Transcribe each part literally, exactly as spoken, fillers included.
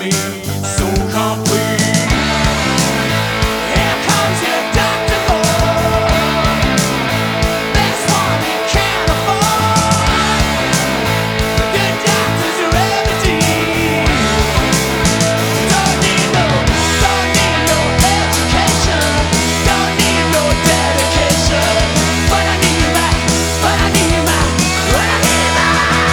me so complete. Here comes your Doctor Moore, best one you can't afford. The good doctor's a remedy. Don't need no, don't need no education, don't need no dedication. But I need my, but I need my, but I need my.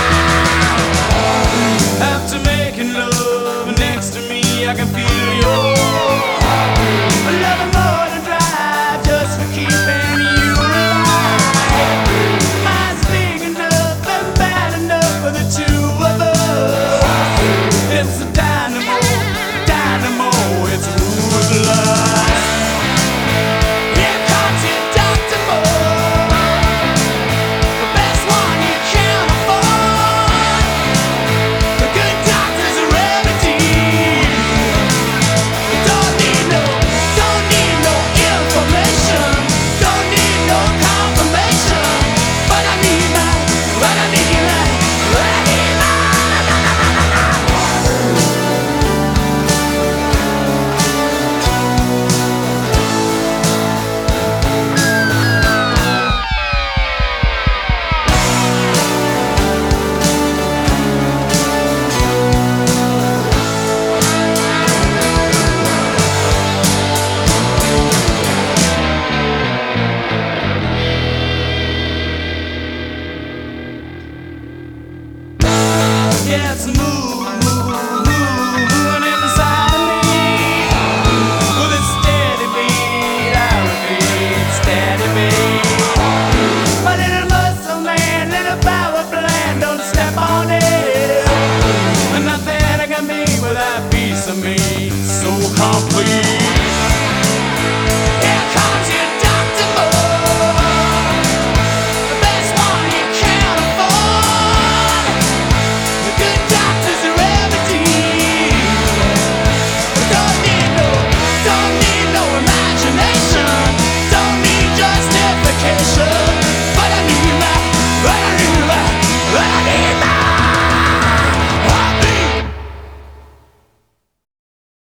After making love next to me, I can feel your love more than drive just for keeping you alive. Mine's big enough and bad enough for the two of us. It's a dynamo, dynamo, it's ruthless. Here comes your Doctor Moore, the best one you can't afford. The good doctor's a remedy. Don't need no, don't need no information, don't need no confirmation. But I need my, but I need my, but I need my. Yeah, it's a move, move, move, moving inside of me. With a steady beat, I repeat, steady beat. My little muscle man, little power plant, don't step on it. Nothing I can be without piece of me, so complete.